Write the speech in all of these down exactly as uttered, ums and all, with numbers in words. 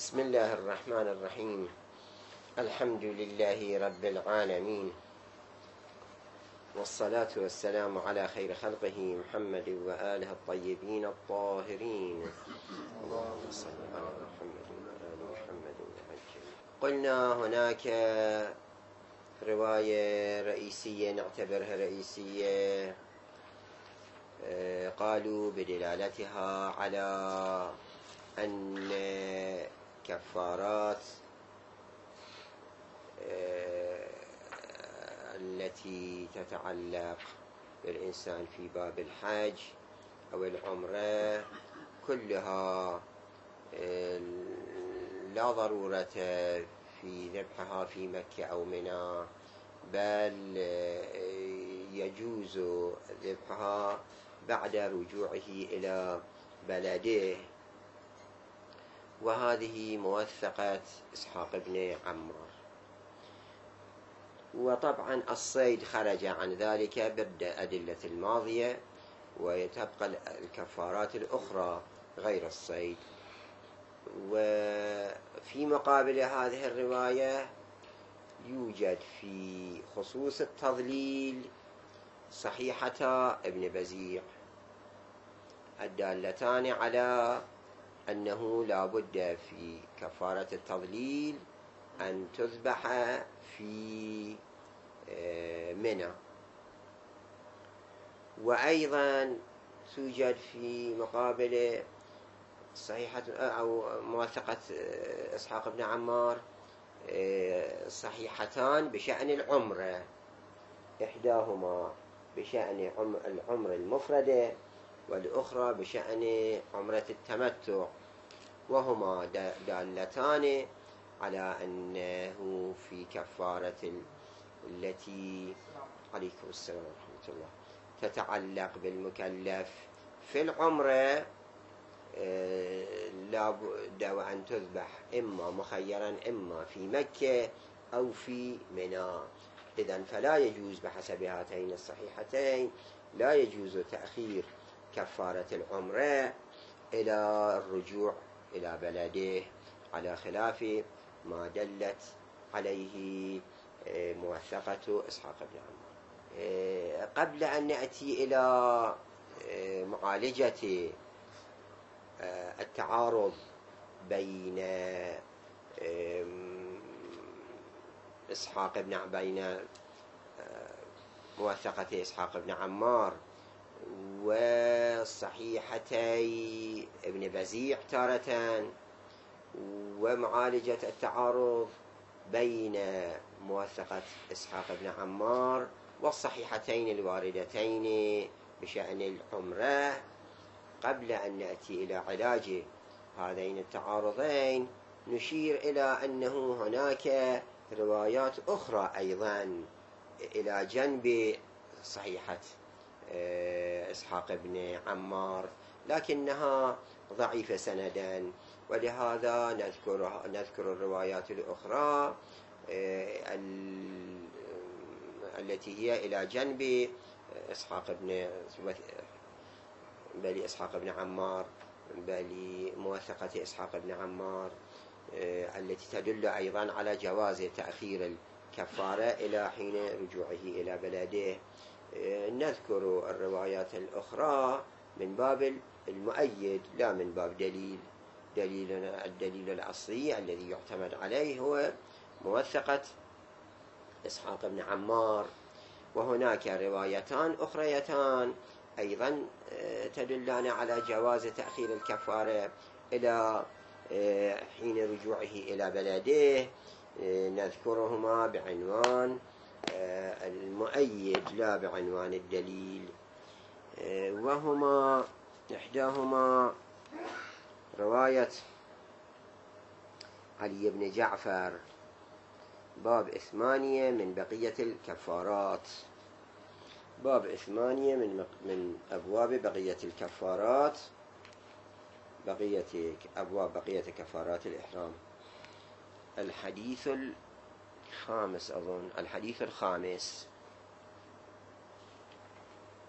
بسم الله الرحمن الرحيم. الحمد لله رب العالمين، والصلاة والسلام على خير خلقه محمد وآله الطيبين الطاهرين. اللهم صل على محمد وآل محمد وعجل. قلنا هناك رواية رئيسية نعتبرها رئيسية، قالوا بدلالتها على أن كفارات التي تتعلق بالإنسان في باب الحج أو العمرة كلها لا ضرورة في ذبحها في مكة أو منى، بل يجوز ذبحها بعد رجوعه إلى بلده. وهذه موثقة إسحاق بن عمار. وطبعا الصيد خرج عن ذلك بالأدلة الماضية، وتبقى الكفارات الأخرى غير الصيد. وفي مقابل هذه الرواية يوجد في خصوص التضليل صحيحة ابن بزيع الدالتان على أنه لا بد في كفارة التضليل أن تذبح في منى. وأيضا توجد في مقابل صحيحة أو موثقة إسحاق بن عمار صحيحتان بشأن العمرة، إحداهما بشأن العمر المفردة والأخرى بشأن عمرة التمتع، وهما دالتان على أنه في كفارة التي عليكم السلام ورحمة الله تتعلق بالمكلف في العمرة لا بد وأن تذبح إما مخيرا إما في مكة أو في منى. إذن فلا يجوز بحسب هاتين الصحيحتين لا يجوز تأخير كفارة العمرة إلى الرجوع إلى بلده، على خلاف ما دلت عليه موثقة إسحاق بن عمار. قبل أن نأتي إلى معالجة التعارض بين إسحاق بن بين موثقة إسحاق بن عمار وصحيحتي ابن بزيع تارة، ومعالجة التعارض بين موثقة إسحاق بن عمار والصحيحتين الواردتين بشأن العمرة، قبل أن نأتي إلى علاج هذين التعارضين نشير إلى أنه هناك روايات أخرى أيضا إلى جنب صحيحة إسحاق بن عمار، لكنها ضعيفة سندا، ولهذا نذكر نذكر الروايات الأخرى التي هي إلى جنب إسحاق بن بل إسحاق بن عمار بل موثقة إسحاق بن عمار التي تدل أيضا على جواز تأخير الكفارة إلى حين رجوعه إلى بلده. نذكر الروايات الأخرى من باب المؤيد لا من باب دليل. دليلنا الدليل الأصلي الذي يعتمد عليه هو موثقة إسحاق بن عمار. وهناك روايتان أخريتان أيضا تدلان على جواز تأخير الكفارة إلى حين رجوعه إلى بلده، نذكرهما بعنوان المؤيد لا بعنوان الدليل. وهما إحداهما رواية علي بن جعفر باب ثمانية من بقية الكفارات، باب ثمانية من من أبواب بقية الكفارات، بقية أبواب بقية كفارات الإحرام. الحديث الخامس أظن الحديث الخامس.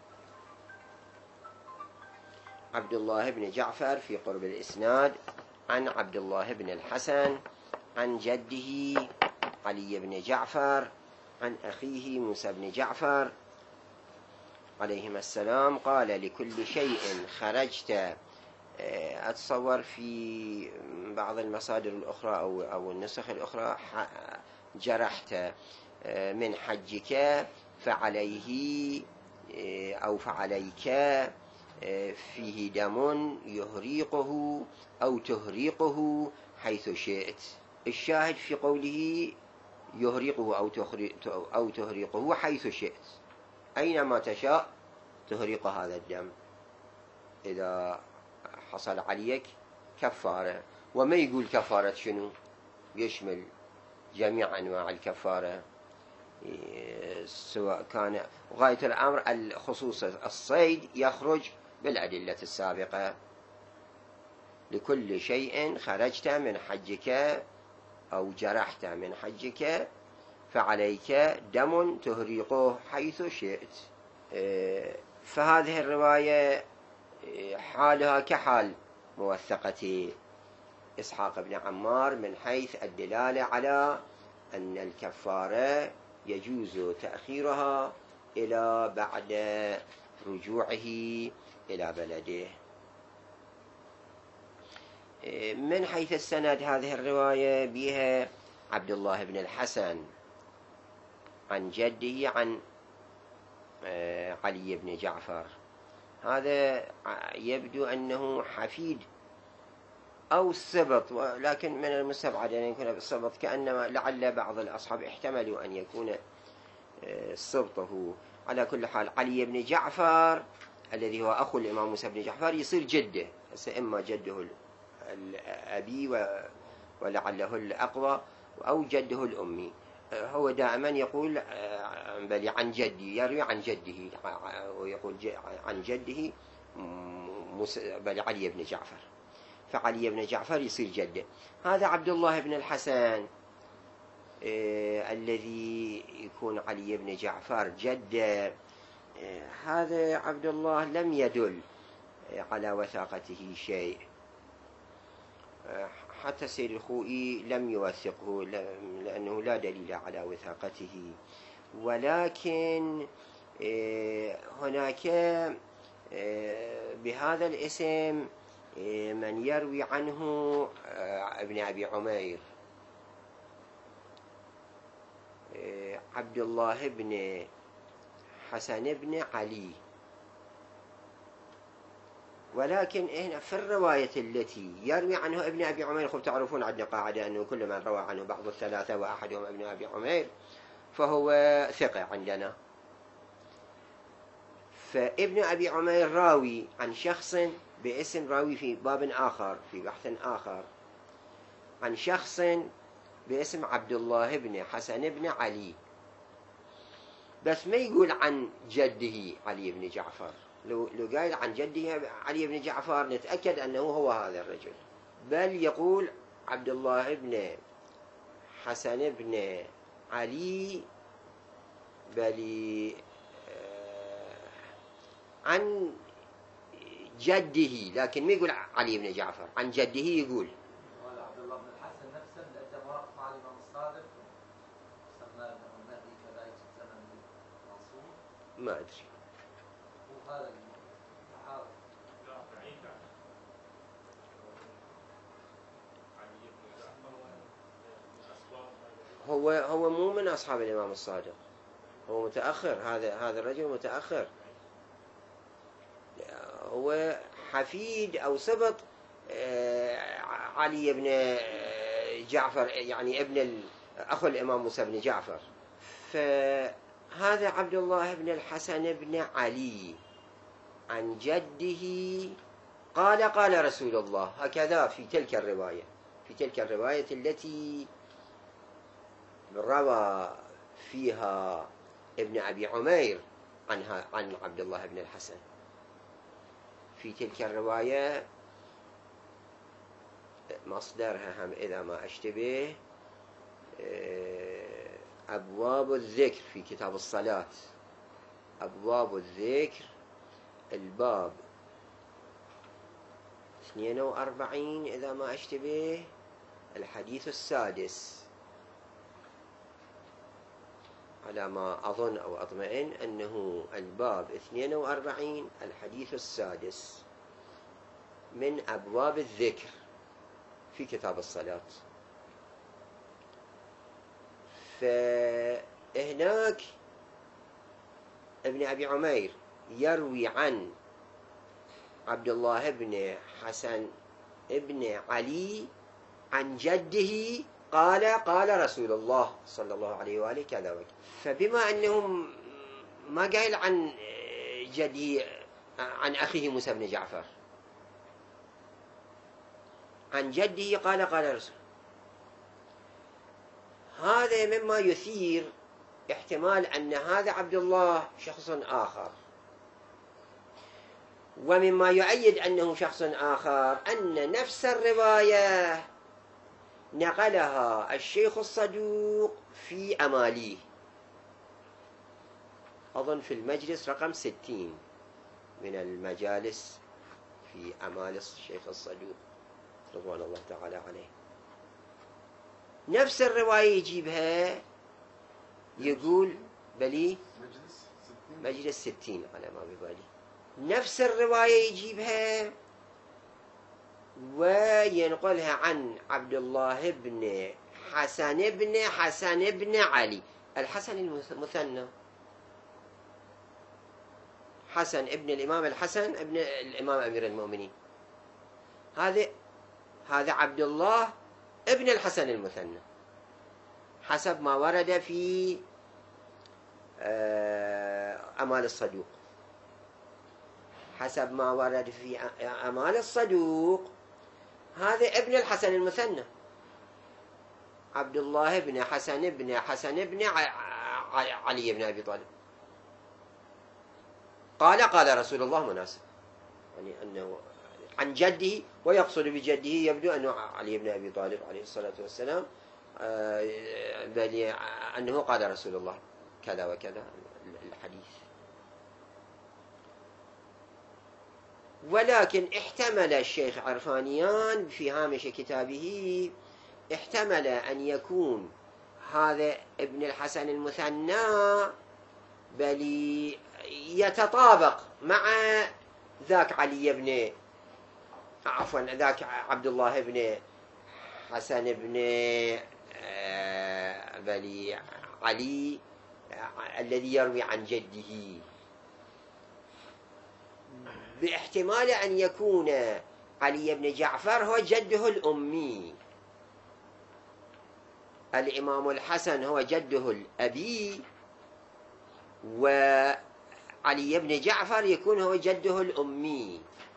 عبد الله بن جعفر في قرب الإسناد عن عبد الله بن الحسن عن جده علي بن جعفر عن أخيه موسى بن جعفر عليهما السلام قال: لكل شيء خرجت. أتصور في بعض المصادر الأخرى أو أو النسخ الأخرى جرحت من حجك فعليه أو فعليك فيه دم يهريقه أو تهريقه حيث شئت. الشاهد في قوله يهريقه أو تهريقه حيث شئت، أينما تشاء تهريق هذا الدم إذا حصل عليك كفارة. وما يقول كفارة شنو؟ يشمل جميع أنواع الكفارة، سواء كان غاية الأمر الخصوص الصيد يخرج بالأدلة السابقة. لكل شيء خرجت من حجك أو جرحت من حجك فعليك دم تهريقه حيث شئت. فهذه الرواية حالها كحال موثقة إسحاق بن عمار من حيث الدلالة على أن الكفارة يجوز تأخيرها إلى بعد رجوعه إلى بلده. من حيث السند هذه الرواية بها عبد الله بن الحسن عن جده عن علي بن جعفر، هذا يبدو أنه حفيد أو سبط، لكن من المستبعد أن يكون بالسبط، كأنما لعل بعض الأصحاب احتملوا أن يكون سبطه. على كل حال علي بن جعفر الذي هو أخو الإمام موسى بن جعفر يصير جده، إما جده الأبي ولعله الأقوى أو جده الأمي. هو دائما يقول بل عن جدي، يروي عن جده ويقول عن جده بل علي بن جعفر، فعلي بن جعفر يصير جده. هذا عبد الله بن الحسن الذي يكون علي بن جعفر جده، هذا عبد الله لم يدل على وثاقته شيء، حتى سيد الخوئي لم يوثقه لأنه لا دليل على وثاقته. ولكن هناك بهذا الاسم من يروي عنه ابن أبي عمير عبد الله بن حسن بن علي، ولكن هنا في الرواية التي يروي عنه ابن أبي عمير، خب تعرفون عندنا قاعدة أنه كل من روى عنه بعض الثلاثة وأحدهم ابن أبي عمير فهو ثقة عندنا. فابن أبي عمير راوي عن شخص باسم، راوي في باب آخر في بحث آخر عن شخص باسم عبد الله بن حسن بن علي، بس ما يقول عن جده علي بن جعفر. لو لو قال عن جده علي بن جعفر نتأكد أنه هو هذا الرجل، بل يقول عبد الله بن حسن بن علي بل عن جده، لكن ما يقول علي بن جعفر، عن جده يقول. عبد الله بن الحسن نفسه لأنه واقف مع الإمام الصادق سماه النبي كذلك الزمن المنصور، ما أدري. وهذا هو هو مو من أصحاب الإمام الصادق، هو متأخر، هذا هذا الرجل متأخر، هو حفيد أو سبط علي بن جعفر، يعني ابن أخو الإمام موسى بن جعفر. فهذا عبد الله بن الحسن بن علي عن جده قال قال رسول الله، هكذا في تلك الرواية، في تلك الرواية التي روى فيها ابن أبي عمير عنها عن عبد الله بن الحسن. في تلك الرواية مصدرها هم إذا ما أشتبه أبواب الذكر في كتاب الصلاة، أبواب الذكر الباب اثنين وأربعين إذا ما أشتبه الحديث السادس، على ما أظن أو أطمئن أنه الباب اثنين وأربعين الحديث السادس من أبواب الذكر في كتاب الصلاة. فهناك ابن أبي عمير يروي عن عبد الله بن حسن ابن علي عن جده قال قال رسول الله صلى الله عليه وآله كذا وكذا. فبما أنهم ما قال عن جدي عن أخيه موسى بن جعفر، عن جده قال قال رسول، هذا مما يثير احتمال أن هذا عبد الله شخص آخر، ومما يؤيد أنه شخص آخر أن نفس الرواية نقلها الشيخ الصدوق في أماليه، أظن في المجلس رقم ستين من المجالس في أمال الشيخ الصدوق رضوان الله تعالى عليه. نفس الرواية يجيبها، يقول بلي مجلس ستين على ما ببالي، نفس الرواية يجيبها وينقلها عن عبد الله بن حسن بن حسن بن علي، الحسن المثنى، حسن ابن الإمام الحسن ابن الإمام أمير المؤمنين، هذا هذا عبد الله ابن الحسن المثنى حسب ما ورد في أمال الصدوق. حسب ما ورد في أمال الصدوق هذا ابن الحسن المثنى عبد الله بن حسن بن حسن بن علي بن أبي طالب قال قال رسول الله مناسب، يعني أنه عن جده، ويقصد بجده يبدو أنه علي بن أبي طالب عليه الصلاة والسلام، بل أنه قال رسول الله كذا وكذا الحديث. ولكن احتمل الشيخ عرفانيان في هامش كتابه، احتمل أن يكون هذا ابن الحسن المثنى بل يتطابق مع ذاك علي بن عفوا ذاك عبد الله بن حسن بن بل علي الذي يروي عن جده، باحتمال أن يكون علي بن جعفر هو جده الأمي، الإمام الحسن هو جده الأبي، وعلي بن جعفر يكون هو جده الأمي.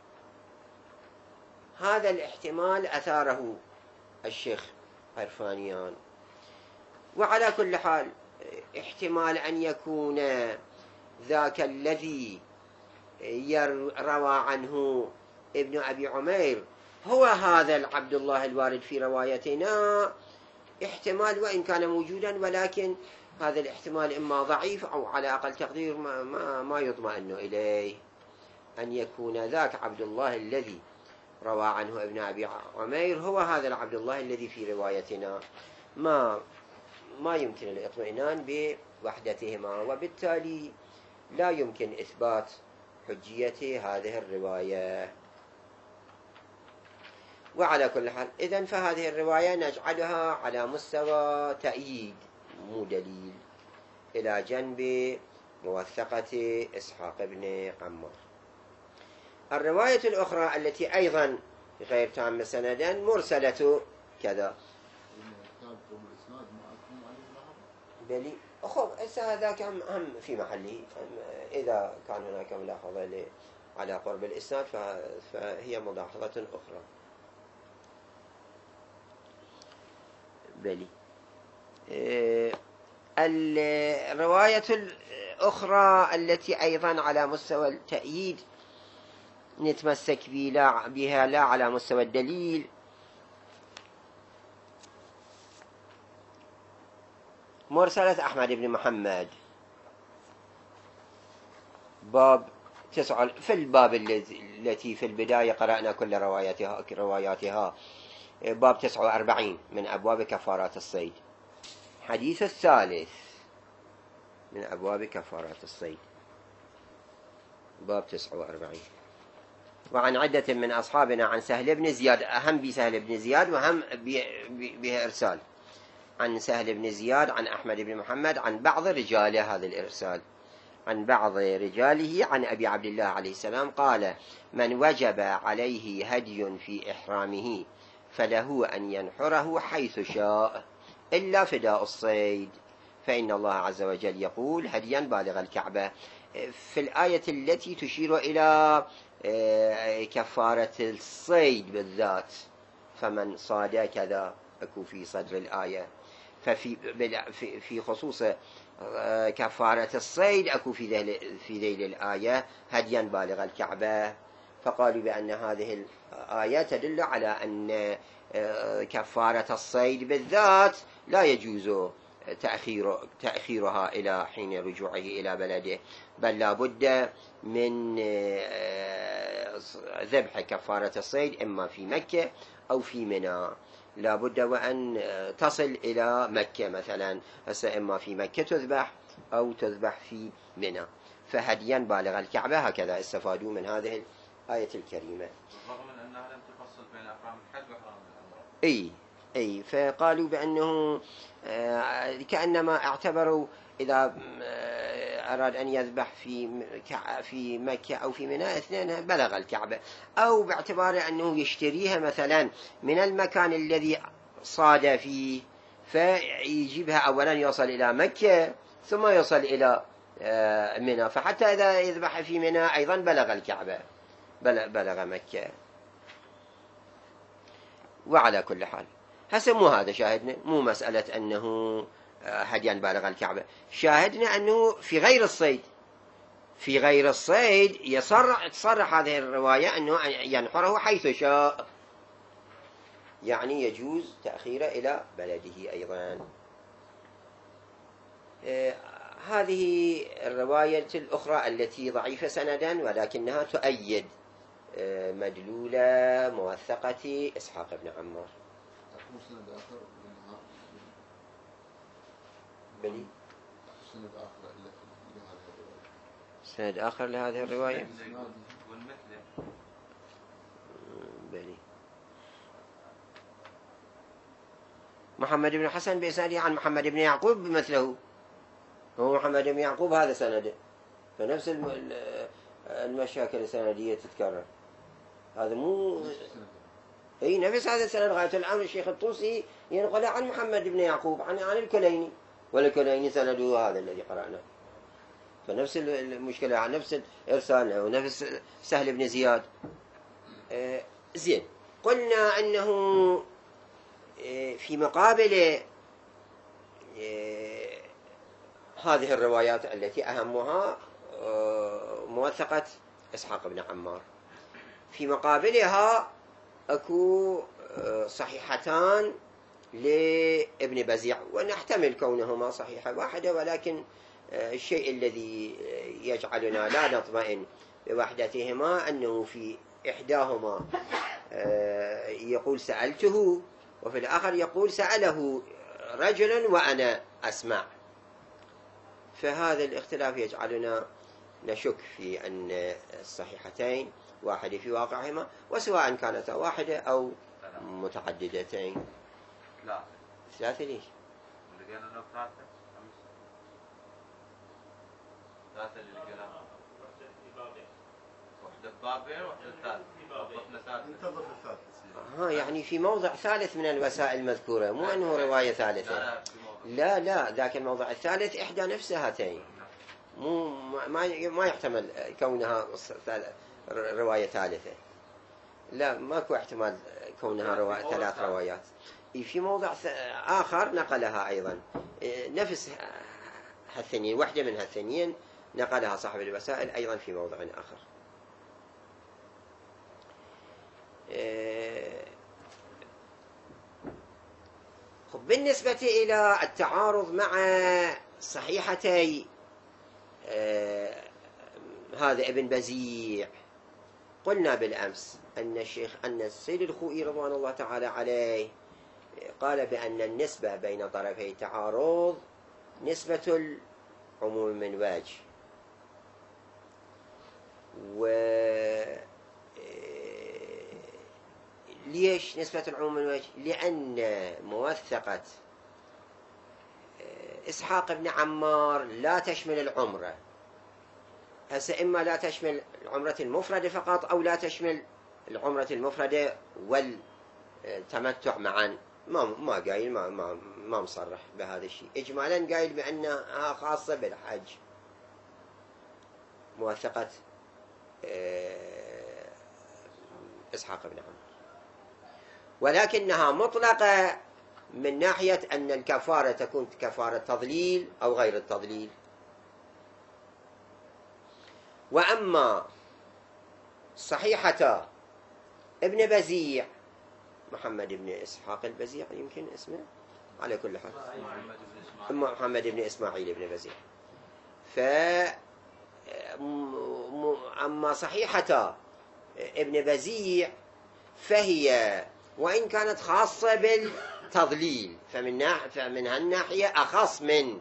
هذا الاحتمال أثاره الشيخ عرفانيان. وعلى كل حال احتمال أن يكون ذاك الذي روى عنه ابن أبي عمير هو هذا العبد الله الوارد في روايتنا، احتمال وإن كان موجودا، ولكن هذا الاحتمال إما ضعيف أو على أقل تقدير ما, ما, ما يطمئن إليه، أن يكون ذاك عبد الله الذي روى عنه ابن أبي عمير هو هذا العبد الله الذي في روايتنا، ما ما يمكن الاطمئنان بوحدتهما، وبالتالي لا يمكن إثبات حجية هذه الرواية. وعلى كل حال إذن فهذه الرواية نجعلها على مستوى تأييد مو دليل، إلى جنب موثقة إسحاق بن عمار. الرواية الأخرى التي أيضا غير تامة سندا مرسلة كذا بلي أخذ هذاك هم في محله، إذا كان هناك ملاحظة على قرب الإسناد فهي ملاحظة أخرى. بلي الرواية الأخرى التي أيضا على مستوى التأييد نتمسك بها لا على مستوى الدليل، مرسلة أحمد بن محمد باب تسعة في الباب التي في البداية قرأنا كل رواياتها رواياتها باب تسعة وأربعين من أبواب كفارات الصيد. حديث الثالث من أبواب كفارات الصيد باب تسعة وأربعين. وعن عدة من أصحابنا عن سهل بن زياد، أهم بسهل بن زياد وهم به إرسال، عن سهل بن زياد عن أحمد بن محمد عن بعض رجاله، هذا الإرسال عن بعض رجاله عن أبي عبد الله عليه السلام قال: من وجب عليه هدي في إحرامه فله أن ينحره حيث شاء إلا فداء الصيد، فإن الله عز وجل يقول: هديا بالغ الكعبة. في الآية التي تشير إلى كفارة الصيد بالذات، فمن صاد كذا أكو في صدر الآية، ففي في خصوص كفارة الصيد أكو في في ذيل الآية هديا بالغ الكعبة. فقالوا بأن هذه الآية تدل على أن كفارة الصيد بالذات لا يجوز تأخير تأخيرها إلى حين رجوعه إلى بلده، بل لا بد من ذبح كفارة الصيد إما في مكة أو في منى، لا بد وأن تصل إلى مكة مثلا، هسه إما في مكة تذبح أو تذبح في منى. فهديا بالغ الكعبة، هكذا استفادوا من هذه الآية الكريمة. رغم من أنها لم تفصل بين أحرام الحج وأحرام العمرة. أي أي فقالوا بأنه كأنما اعتبروا إذا أراد أن يذبح في في مكة أو في منى اثنين بلغ الكعبة، أو باعتبار أنه يشتريها مثلا من المكان الذي صاد فيه، فيجيبها أولا يوصل إلى مكة ثم يوصل إلى منى، فحتى إذا يذبح في منى أيضا بلغ الكعبة، بلغ مكة. وعلى كل حال هسه مو هذا شاهدنا، مو مسألة أنه هديا بالغ الكعبة، شاهدنا أنه في غير الصيد، في غير الصيد يصرح تصرح هذه الرواية أنه ينحره حيث شاء، يعني يجوز تأخيره إلى بلده أيضا. آه هذه الرواية الأخرى التي ضعيفة سندا ولكنها تؤيد آه مدلولة موثقة إسحاق بن عمار. بلي سند آخر سند آخر لهذه الرواية. بلي محمد بن حسن بإسناده عن محمد بن يعقوب بمثله، هو محمد بن يعقوب هذا سنده، فنفس المشاكل السندية تتكرر. هذا مو اي نفس هذا السند. غاية الأمر الشيخ الطوسي ينقل عن محمد بن يعقوب عن عن الكليني، والكليني سنده هذا الذي قرأناه، فنفس المشكلة عن نفس الإرسال ونفس سهل بن زياد. آه زين، قلنا أنه آه في مقابل آه هذه الروايات التي أهمها آه موثقة إسحاق بن عمار، في مقابلها أكو صحيحتان لابن بزيع، ونحتمل كونهما صحيحة واحدة، ولكن الشيء الذي يجعلنا لا نطمئن بوحدتهما أنه في إحداهما يقول سألته، وفي الآخر يقول سأله رجل وأنا أسمع، فهذا الاختلاف يجعلنا نشك في أن الصحيحتين واحدة في واقعهما، وسواء كانتا واحدة أو متعددتين. لا ثلاثة ليش؟ لقينا انه ثلاثة ثلاثة اللي لقيناها، واحدة ببابين واحدة ثالثة، انتظر الثالثة. ها يعني في موضع ثالث من الوسائل المذكورة، مو أنه رواية ثالثة. لا لا ذاك الموضع الثالث إحدى نفس هاتين، مو ما ما يحتمل كونها رواية ثالثة، لا ماكو احتمال كونها روا... ثلاث روايات. في موضع آخر نقلها أيضا نفس هالثنين، واحدة من هالثنين نقلها صاحب الوسائل أيضا في موضع آخر. بالنسبة إلى التعارض مع صحيحتي هذا ابن بزيع. قلنا بالأمس أن الشيخ أن السيد الخوئي رضوان الله تعالى عليه قال بأن النسبة بين طرفي التعارض نسبة العموم من وجه، و ليش نسبة العموم من وجه؟ لأن موثقة إسحاق بن عمار لا تشمل العمرة. هسه إما لا تشمل العمرة المفردة فقط، أو لا تشمل العمرة المفردة والتمتع معا. ما ما قايل ما ما ما مصرح بهذا الشيء. إجمالا قايل بأنها خاصة بالحج، موثقة إسحاق بن عمار، ولكنها مطلقة من ناحية أن الكفارة تكون كفارة تضليل أو غير التضليل. وأما صحيحة ابن بزيع، محمد بن إسحاق البزيع يمكن اسمه، على كل حال محمد بن إسماعيل بن بزيع. ف أما صحيحة ابن بزيع فهي وإن كانت خاصة بالتضليل فمن ناحية فمن هالناحية أخص من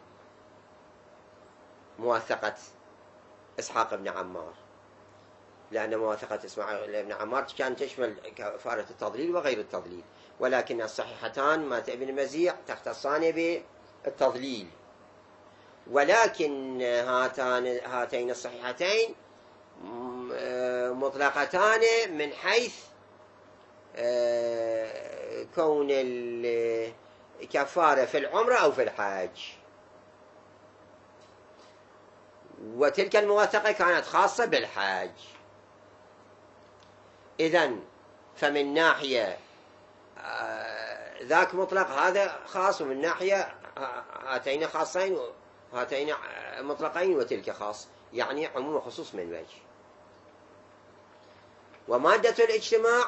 موثقة إسحاق بن عمار، لأن موثقة إسماعيل بن عمار كانت تشمل كفارة التضليل وغير التضليل، ولكن الصحيحتان مات ابن بزيع تختصان بالتضليل. ولكن هاتان هاتين الصحيحتين مطلقتان من حيث كون الكفارة في العمرة أو في الحج، وتلك الموثقة كانت خاصة بالحج. إذن فمن ناحية ذاك مطلق هذا خاص، ومن ناحية هاتين خاصين هاتين مطلقين وتلك خاص، يعني عموم وخصوص من وجه. ومادة الاجتماع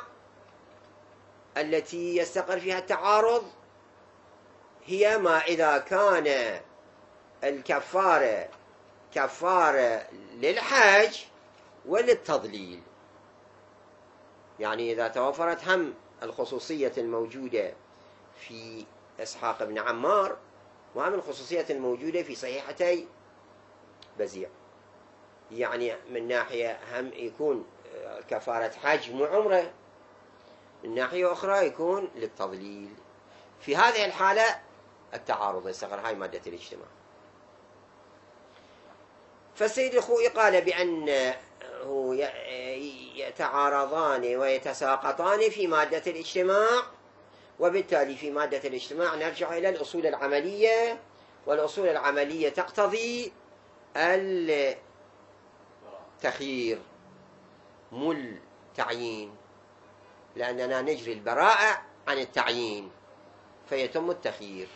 التي يستقر فيها التعارض هي ما إذا كان الكفارة كفارة للحج وللتضليل، يعني إذا توفرت هم الخصوصية الموجودة في إسحاق بن عمار وهم الخصوصية الموجودة في صحيحتي بزيع، يعني من ناحية هم يكون كفارة حج مو عمره، من ناحية أخرى يكون للتضليل. في هذه الحالة التعارض يستقر، هاي مادة الاجتماع. فالسيد الخوئي قال بأنه يتعارضان ويتساقطان في مادة الاجتماع، وبالتالي في مادة الاجتماع نرجع إلى الأصول العملية، والأصول العملية تقتضي التخيير مو التعيين، لأننا نجري البراءة عن التعيين فيتم التخيير.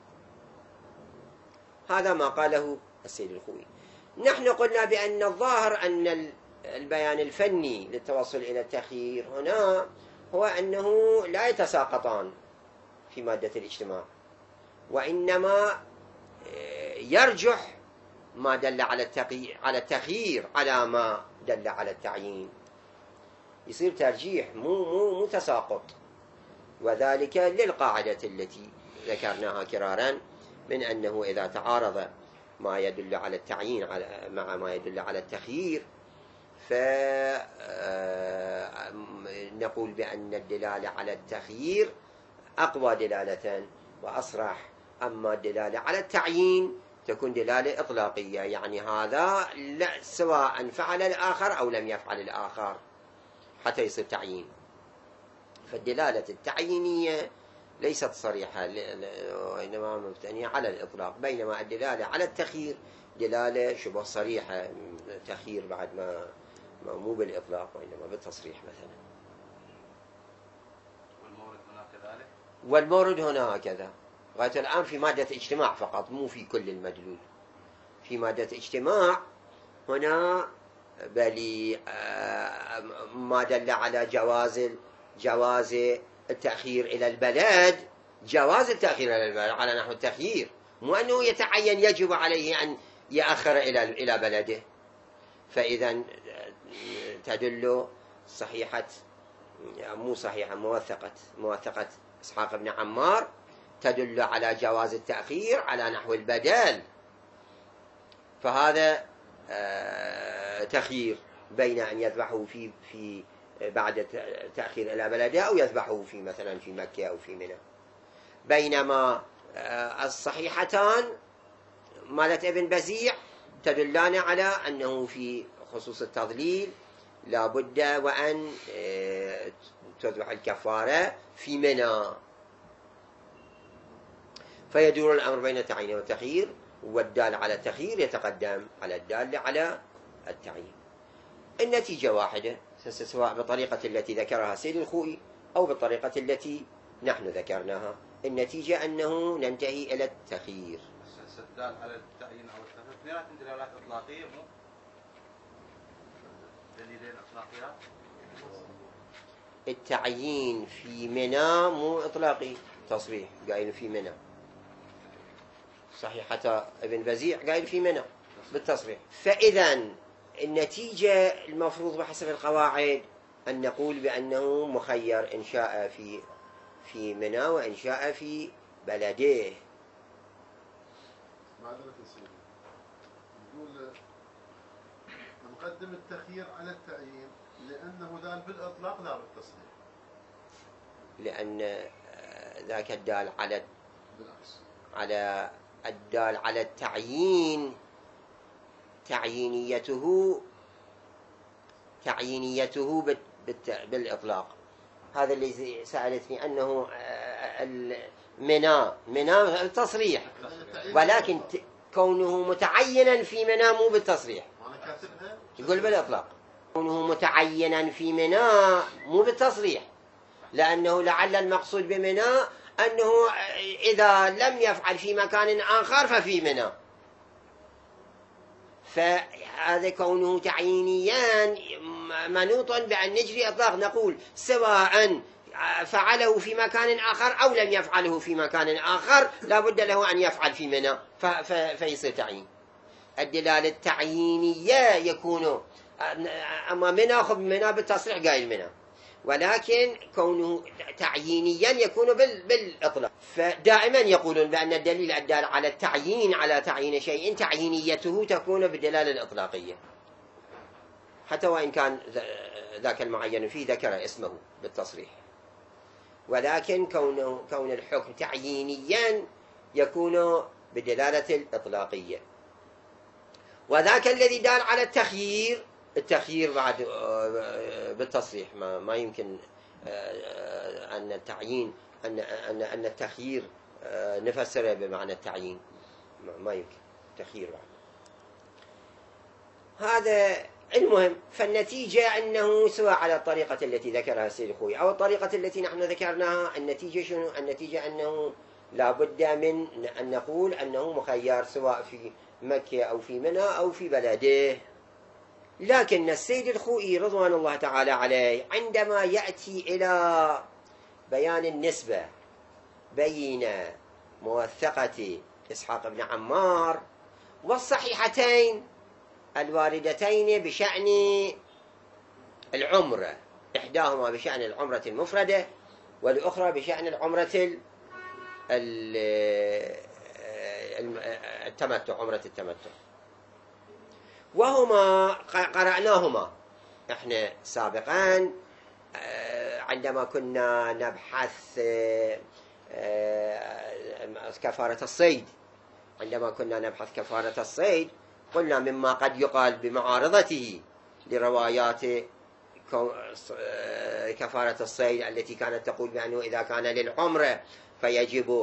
هذا ما قاله السيد الخوئي. نحن قلنا بأن الظاهر أن البيان الفني للتوصل إلى التخيير هنا هو أنه لا يتساقطان في مادة الاجتماع، وإنما يرجح ما دل على التخيير على ما دل على التعيين، يصير ترجيح مو مو مو تساقط. وذلك للقاعدة التي ذكرناها كرارا من أنه إذا تعارض ما يدل على التعيين مع ما يدل على التخيير فنقول بأن الدلالة على التخيير أقوى دلالة وأصرح، أما الدلالة على التعيين تكون دلالة إطلاقية، يعني هذا لا سواء فعل الآخر أو لم يفعل الآخر حتى يصير تعيين. فالدلالة التعيينية ليست صريحة وإنما مبتنية على الإطلاق، بينما الدلالة على التخيير دلالة شبه صريحة، تخيير بعد ما مو بالإطلاق وإنما بالتصريح مثلا. والمورد هنا كذلك، والمورد هنا هكذا. غاية الآن في مادة اجتماع فقط، مو في كل المدلول. في مادة اجتماع هنا بل ما دل على جواز جواز التأخير إلى البلد، جواز التأخير إلى البلد على نحو التخيير، مو أنه يتعين يجب عليه أن يأخر إلى إلى بلده. فإذا تدل صحيحة مو صحيحة موثقة موثقة إسحاق بن عمار تدل على جواز التأخير على نحو البدل، فهذا تخيير بين أن يذبحه في في بعد تأخير إلى بلده أو يذبحه في مثلا في مكة أو في منى. بينما الصحيحتان مالت ابن بزيع تدلان على أنه في خصوص التضليل لا بد وأن تذبح الكفارة في منى، فيدور الأمر بين التعيين والتخيير، والدال على التخيير يتقدم على الدال على التعيين. النتيجة واحدة سواء بالطريقة التي ذكرها سيد الخوئي أو بالطريقة التي نحن ذكرناها، النتيجة أنه ننتهي إلى التخيير. الدال على التعيين أو التخيير اثنينات دلالات إطلاقية مو دليلين إطلاقيات. التعيين في منى مو إطلاقي، تصريح قائل في منى صحيح، حتى ابن بزيع قائل في منى بالتصريح. فإذا النتيجة المفروض بحسب القواعد أن نقول بأنه مخير إن شاء في في منى وإن شاء في بلده. معذرة سيدي، نقول نقدم التخيير على التعيين لأنه دال بالإطلاق لا بالتصريح، لأن ذاك الدال على بالعكس على الدال على التعيين تعيينيته تعيينيته بالإطلاق. هذا اللي سألتني أنه منى منى تصريح، ولكن كونه متعينا في منى مو بالتصريح، يقول بالإطلاق. كونه متعينا في منى مو بالتصريح، لأنه لعل المقصود بمنى أنه إذا لم يفعل في مكان آخر ففي منى، فهذا كونه تعيينيا منوط بأن نجري إطلاق، نقول سواء فعله في مكان آخر أو لم يفعله في مكان آخر لا بد له أن يفعل في منى فيصير تعيين. الدلالة التعيينية يكون أما منى خب منى بالتصريح قايل منى، ولكن كونه تعيينيا يكون بالإطلاق. فدائما يقولون بأن الدليل الدال على التعيين على تعيين شيء تعيينيته تكون بالدلالة الإطلاقية، حتى وإن كان ذاك المعين فيه ذكر اسمه بالتصريح، ولكن كونه كون الحكم تعيينيا يكون بالدلالة الإطلاقية. وذاك الذي دال على التخيير، التخيير بعد بالتصريح ما ما يمكن أن التعيين أن أن أن التخيير نفسره بمعنى التعيين، ما يمكن تخيير بعد هذا. المهم فالنتيجة أنه سواء على الطريقة التي ذكرها السيد الخوئي أو الطريقة التي نحن ذكرناها، النتيجة شنو؟ النتيجة أنه لا بد من أن نقول أنه مخير سواء في مكة أو في منى أو في بلده. لكن السيد الخوئي رضوان الله تعالى عليه عندما يأتي إلى بيان النسبة بين موثقة إسحاق بن عمار والصحيحتين الواردتين بشأن العمرة، إحداهما بشأن العمرة المفردة والأخرى بشأن العمرة التمتع، عمرة التمتع، وهما قرأناهما احنا سابقا عندما كنا نبحث كفارة الصيد. عندما كنا نبحث كفارة الصيد قلنا مما قد يقال بمعارضته لروايات كفارة الصيد التي كانت تقول بأنه إذا كان للعمرة فيجب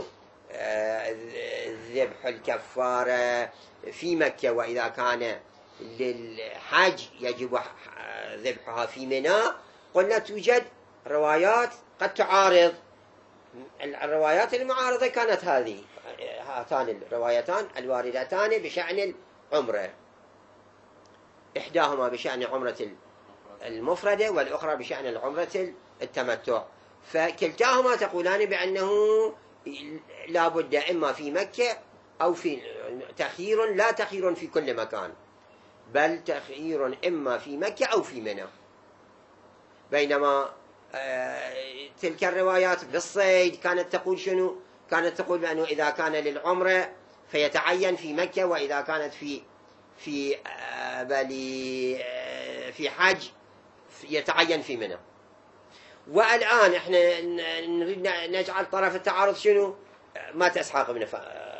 ذبح الكفارة في مكة، وإذا كان للحج يجب ذبحها في منى. قلنا توجد روايات قد تعارض، الروايات المعارضة كانت هذه هاتان الروايتان الواردتان بشأن العمرة، إحداهما بشأن عمرة المفردة والأخرى بشأن العمرة التمتع، فكلتاهما تقولان بأنه لا بد إما في مكة أو في تخيير، لا تخيير في كل مكان. بل تخيير إما في مكة أو في منى. بينما تلك الروايات بالصيد كانت تقول شنو؟ كانت تقول بأنه إذا كان للعمرة فيتعين في مكة، وإذا كانت في في بلي في حج يتعين في منى. والآن احنا نريد نجعل طرف التعارض شنو؟ مات إسحاق بن ف...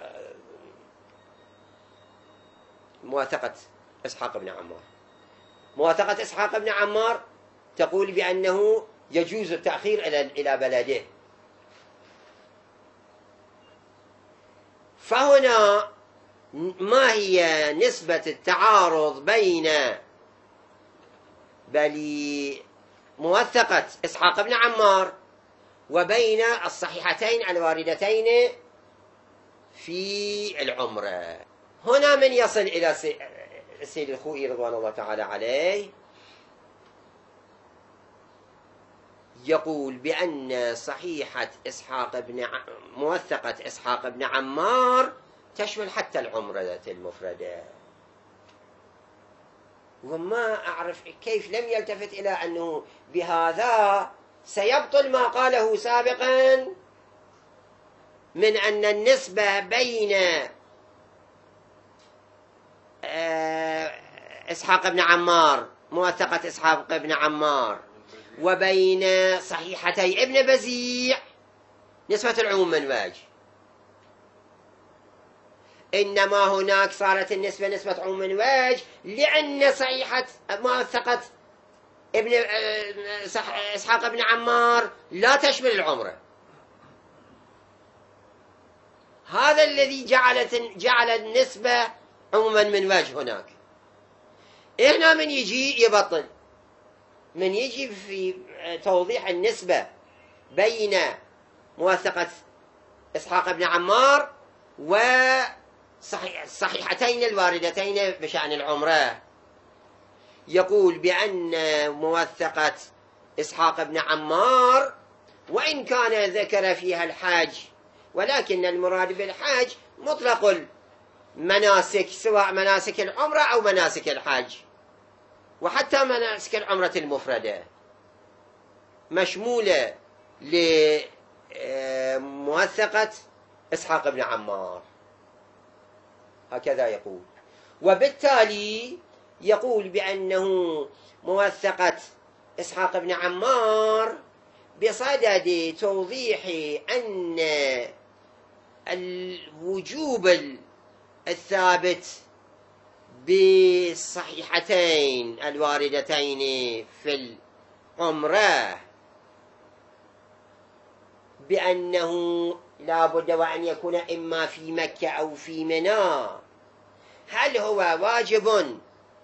موثقة إسحاق بن عمار. موثقة إسحاق بن عمار تقول بأنه يجوز التأخير إلى إلى بلده. فهنا ما هي نسبة التعارض بين بل موثقة إسحاق بن عمار وبين الصحيحتين الواردتين في العمرة؟ هنا من يصل إلى السيد الخوئي رضوان الله تعالى عليه يقول بأن صحيحة إسحاق بن ع... موثقة إسحاق بن عمار تشمل حتى العمرة المفردة. وما أعرف كيف لم يلتفت إلى أنه بهذا سيبطل ما قاله سابقا من أن النسبة بين إسحاق بن عمار موثقة إسحاق بن عمار وبين صحيحتي ابن بزيع نسبة العموم من وجه، إنما هناك صارت النسبة نسبة عموم من وجه لأن صحيحة موثقة ابن إسحاق بن عمار لا تشمل العمرة. هذا الذي جعلت جعل النسبة عموما من وجه هناك. هنا من يجي يبطل، من يجي في توضيح النسبة بين موثقة إسحاق بن عمار والصحيحتين الواردتين بشأن العمرة، يقول بأن موثقة إسحاق بن عمار وإن كان ذكر فيها الحج، ولكن المراد بالحج مطلق المناسك، سواء مناسك العمرة أو مناسك الحج، وحتى مناسك العمرة المفردة مشمولة لموثقة إسحاق بن عمار. هكذا يقول. وبالتالي يقول بأنه موثقة إسحاق بن عمار بصدد توضيح أن الوجوب الثابت بالصحيحتين الواردتين في العمرة بأنه لا بد وأن يكون إما في مكة أو في منى. هل هو واجب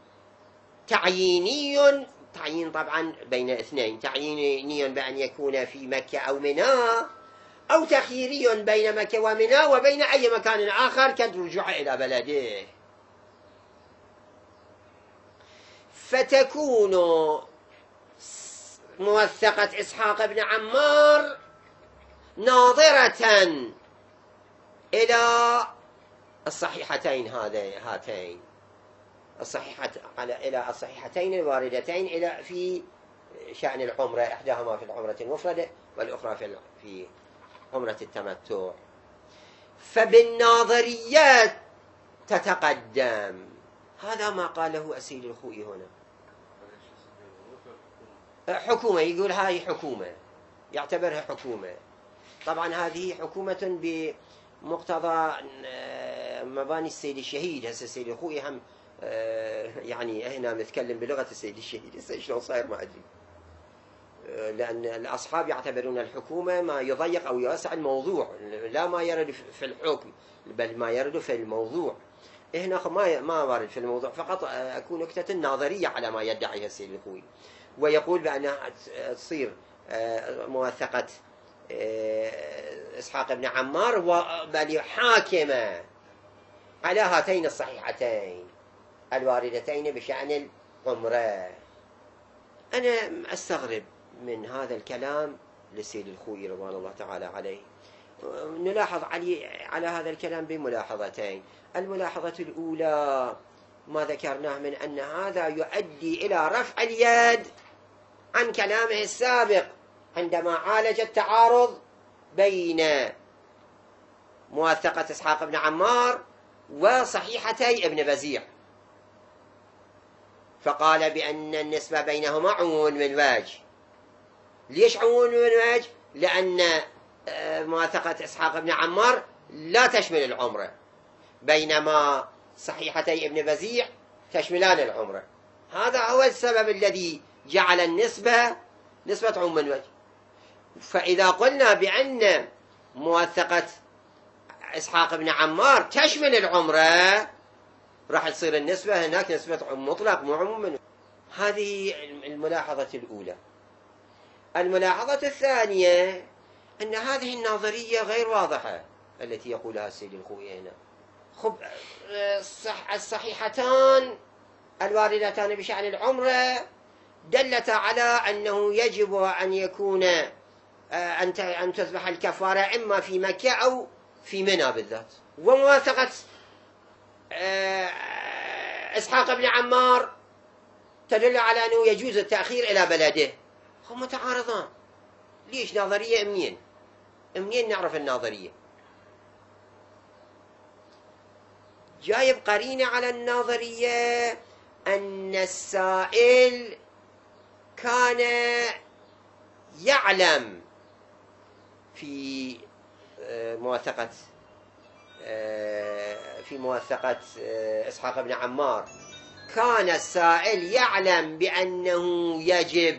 تعييني؟ تعيين طبعا بين اثنين، تعييني بأن يكون في مكة أو منى، أو تخييري بين مكة ومنى وبين أي مكان آخر كالرجوع إلى بلده. فتكون موثقة إسحاق بن عمار ناظرة إلى الصحيحتين هاتين الصحيحة على إلى الصحيحتين الواردتين إلى في شأن العمرة، إحداهما في العمرة المفردة والأخرى في في عمرة التمتع. فبالناظريات تتقدم. هذا ما قاله السيد الخوئي هنا. حكومة، يقول هاي حكومة، يعتبرها حكومة. طبعا هذه حكومة بمقتضى مباني السيد الشهيد. هسه السيد الخوئي هم يعني هنا نتكلم بلغة السيد الشهيد، هسه شلون صاير ما أدري، لأن الأصحاب يعتبرون الحكومة ما يضيق أو يوسع الموضوع، لا ما يرد في الحكم بل ما يرد في الموضوع. هنا ما ما وارد في الموضوع، فقط أكون نكتة نظرية على ما يدعيها السيد الخوئي، ويقول بأنها تصير موثقة إسحاق بن عمار بل حاكمة على هاتين الصحيحتين الواردتين بشأن العمرة. أنا أستغرب من هذا الكلام للسيد الخوئي رضوان الله تعالى عليه. نلاحظ علي على هذا الكلام بملاحظتين. الملاحظة الأولى ما ذكرناه من أن هذا يؤدي إلى رفع اليد عن كلامه السابق عندما عالج التعارض بين موثقة إسحاق بن عمار وصحيحتي ابن بزيع، فقال بأن النسبة بينهما عموم من وجه. ليش عموم من وجه؟ لأن موثقة إسحاق بن عمار لا تشمل العمرة، بينما صحيحتي ابن بزيع تشملان العمرة. هذا هو السبب الذي جعل النسبة نسبة عموم من وجه. فإذا قلنا بأن موثقة إسحاق بن عمار تشمل العمرة، راح تصير النسبة هناك نسبة مطلق مو عموم من وجه. هذه الملاحظة الأولى. الملاحظة الثانية أن هذه النظرية غير واضحة التي يقولها السيد الخوئي هنا. خب الصحيحتان الواردتان بشأن العمرة دلت على أنه يجب أن يكون أن تذبح الكفارة إما في مكة أو في منى بالذات. وموافقة إسحاق بن عمار تدل على أنه يجوز التأخير إلى بلده. هم متعارضان. ليش؟ نظرية منين؟ منين نعرف النظرية؟ جايب قرينة على النظرية أن السائل كان يعلم في موثقة في موثقة إسحاق بن عمار، كان السائل يعلم بأنه يجب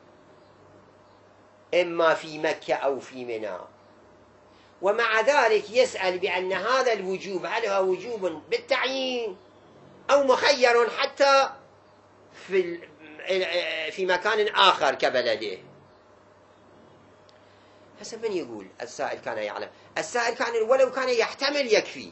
إما في مكة أو في منى، ومع ذلك يسأل بأن هذا الوجوب هل هو وجوب بالتعيين أو مخير حتى في في مكان آخر كبلده. هسه من يقول السائل كان يعلم؟ السائل كان ولو كان يحتمل يكفي،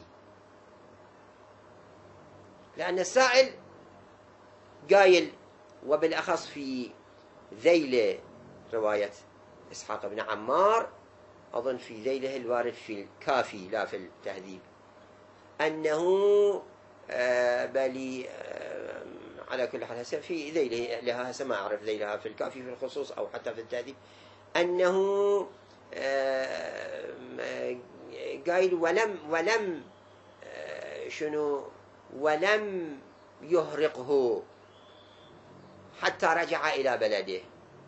لأن السائل قايل، وبالأخص في ذيل رواية إسحاق بن عمار، أظن في ذيله الوارد في الكافي لا في التهذيب، أنه آه بل آه على كل حال هسه في ذيله لها، هسه ما أعرف ذيلها في الكافي في الخصوص أو حتى في التهذيب، أنه آه قايل ولم ولم آه شنو ولم يهرقه حتى رجع إلى بلده.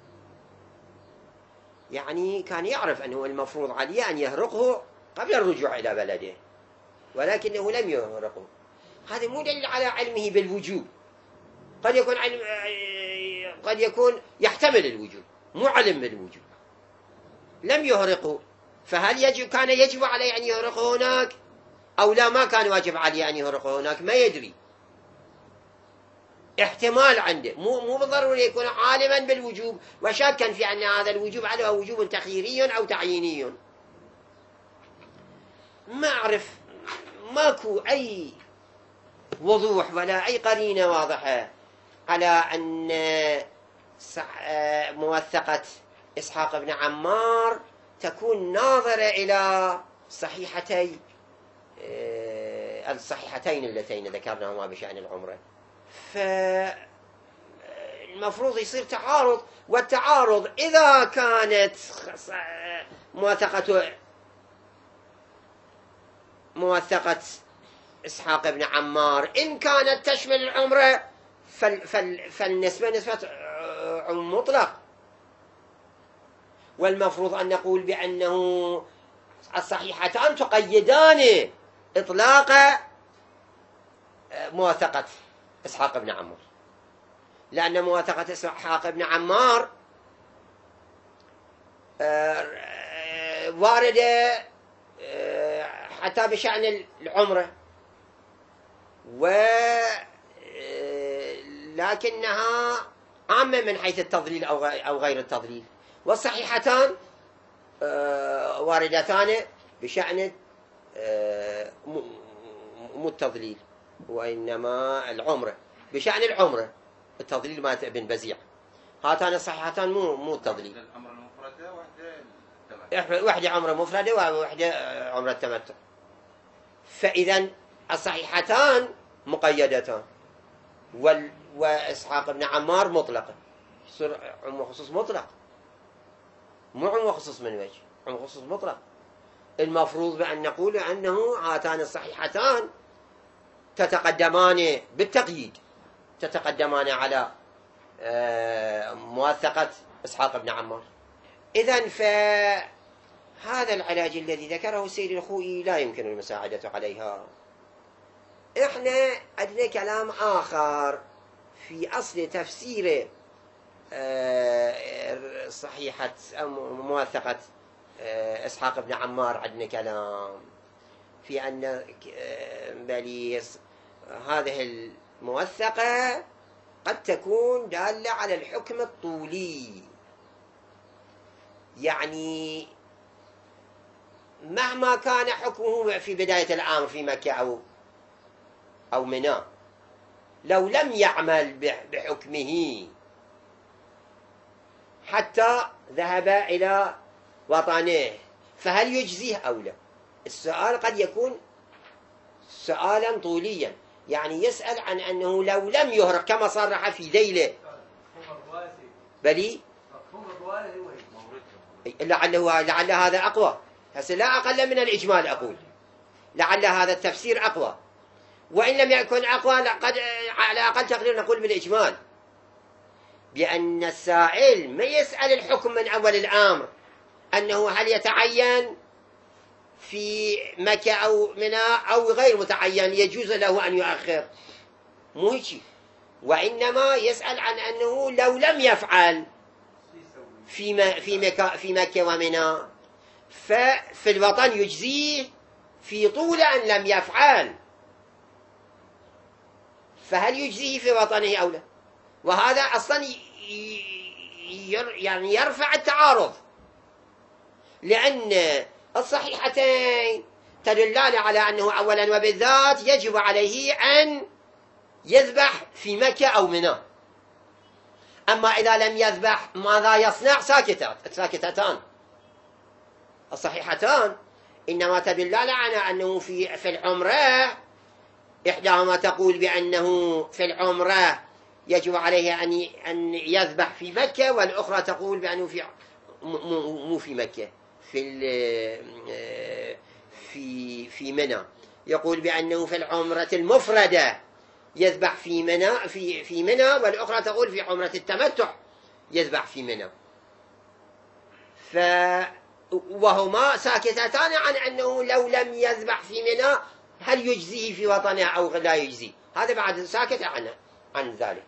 يعني كان يعرف أنه المفروض عليه أن يهرقه قبل الرجوع إلى بلده، ولكنه لم يهرقه. هذا مو دليل على علمه بالوجوب، قد يكون علم قد يكون يحتمل الوجوب، مو علم بالوجوب. لم يهرقه، فهل يجب كان يجب عليه أن يهرقه هناك أو لا؟ ما كان واجب عليه أن يهرقه هناك، ما يدري، احتمال عنده، مو مو بالضروري يكون عالما بالوجوب وشاكا في أن هذا الوجوب على وجوب تخييري أو تعييني. ما أعرف، ماكو أي وضوح ولا أي قرينة واضحة على أن موثقة إسحاق بن عمار تكون ناظرة إلى صحيحتي الصحيحتين اللتين ذكرناهما بشأن العمرة. فالمفروض يصير تعارض، والتعارض إذا كانت موثقة موثقة إسحاق بن عمار إن كانت تشمل العمرة فال فال فالنسبة نسبة عموم مطلق، والمفروض أن نقول بأنه الصحيحتان تقيدان إطلاق موثقة إسحاق بن عمار، لأن موثقة إسحاق بن عمار واردة حتى بشأن العمرة، ولكنها عامة من حيث التضليل أو غير التضليل، والصحيحتان واردتان بشأن مو التضليل وإنما العمرة، بشأن العمرة. التضليل ما ابن بزيع، هاتان الصحيحتان مو مو التضليل. العمرة المفردة واحدة واحدة عمرة مفردة وواحدة عمرة تمتع. فإذا الصحيحتان مقيدتان، وال... وإسحاق بن عمار مطلقة، يصير عم وخصوص مطلق، مو عم وخصوص من وجه، عم وخصوص مطلق. المفروض بأن نقول أنه هاتان الصحيحتان تتقدمان بالتقييد، تتقدمان على موثقة إسحاق بن عمار. إذن فهذا العلاج الذي ذكره السيد الخوئي لا يمكن المساعدة عليها. إحنا عندنا كلام آخر في أصل تفسير صحيحة أو موثقة إسحاق بن عمار. عندنا كلام في أن بليس هذه الموثقة قد تكون دالة على الحكم الطولي، يعني مهما كان حكمه في بداية الأمر في مكة أو أو منى، لو لم يعمل بحكمه حتى ذهب إلى وطنه فهل يجزيه أو لا؟ السؤال قد يكون سؤالا طوليا، يعني يسأل عن أنه لو لم يهرق كما صرح في ذيله بلي لعله لعل هذا أقوى. هسه لا أقل من الإجمال أقول، لعل هذا التفسير أقوى، وإن لم يكن أقوى لقد على أقل تقدير نقول بالإجمال بأن السائل ما يسأل الحكم من أول الأمر أنه هل يتعين في مكة أو منى أو غير متعين يجوز له أن يؤخر، مو هيك، وإنما يسأل عن أنه لو لم يفعل في في مكة في مكة ومنى ففي الوطن يجزيه في طول أن لم يفعل، فهل يجزيه في وطنه أو لا؟ وهذا أصلا يعني يرفع التعارض، لأن الصحيحتين تدلان على أنه أولا وبالذات يجب عليه أن يذبح في مكة أو منى. أما إذا لم يذبح ماذا يصنع؟ ساكتات ساكتتان الصحيحتان إنما تدلان على أنه في في العمرة، إحداهما تقول بأنه في العمرة يجب عليه أن أن يذبح في مكة، والأخرى تقول بأنه في مو في مكة في في في منى، يقول بأنه في العمرة المفردة يذبح في منى في في منى، والأخرى تقول في عمرة التمتع يذبح في منى. ف وهما ساكتتان عن أنه لو لم يذبح في منى هل يجزيه في وطنه أو لا يجزيه، هذا بعد ساكت عن عن ذلك.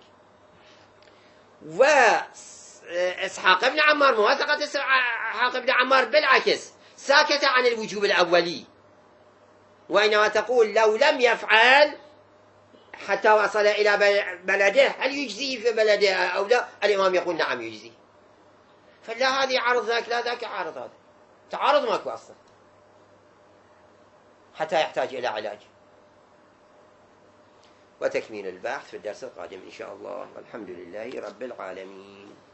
وإسحاق بن عمار موثقة إسحاق بن عمار بالعكس ساكت عن الوجوب الأولي، وإنما تقول لو لم يفعل حتى وصل إلى بلده هل يجزيه في بلده أو لا؟ الإمام يقول نعم يجزيه. فلا هذه عارض ذاك لا ذاك عارض هذا، تعارض ماكو أصلا حتى يحتاج إلى علاج. وتكميل البحث في الدرس القادم إن شاء الله، والحمد لله رب العالمين.